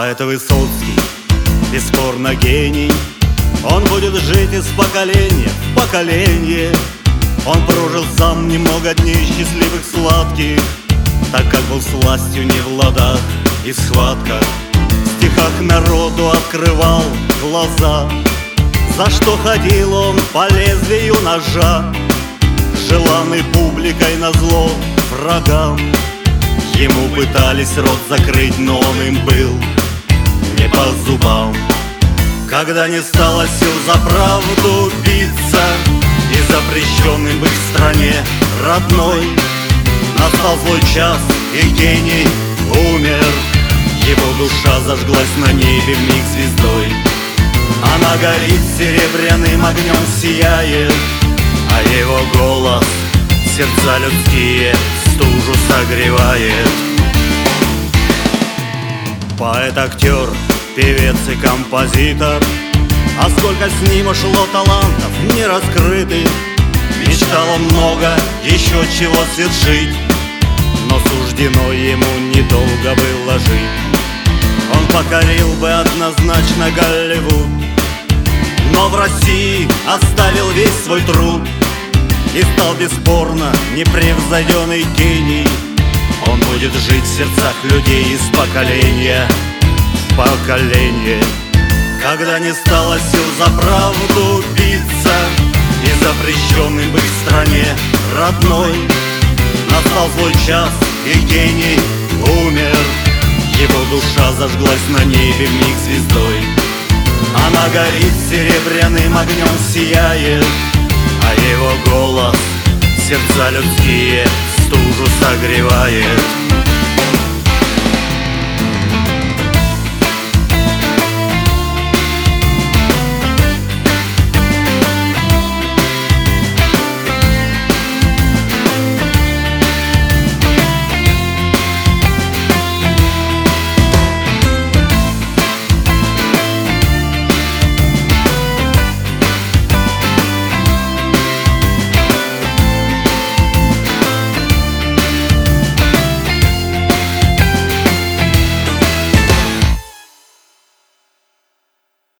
Поэт Высоцкий, бесспорно гений. Он будет жить из поколения в поколение. Он прожил сам немного дней счастливых, сладких, так как был с властью не в ладах и в схватках. В стихах народу открывал глаза, за что ходил он по лезвию ножа, желанный публикой назло врагам. Ему пытались рот закрыть, но он им был не по зубам. Когда не стало сил за правду биться и запрещенный быть в стране родной, настал злой час, и гений умер. Его душа зажглась на небе вмиг звездой. Она горит серебряным огнем, сияет, а его голос сердца людские стужу согревает. Поэт, актер, певец и композитор, а сколько с ним ушло талантов не раскрытых. Мечтал он много еще чего свершить, но суждено ему недолго было жить. Он покорил бы однозначно Голливуд, но в России оставил весь свой труд и стал бесспорно непревзойденный гений. Он будет жить в сердцах людей из поколения в поколение. Когда не стало сил за правду биться и запрещенный быть в стране родной, настал злой час, и гений умер. Его душа зажглась на небе вмиг звездой. Она горит серебряным огнем, сияет, а его голос сердца людские стужу согревает.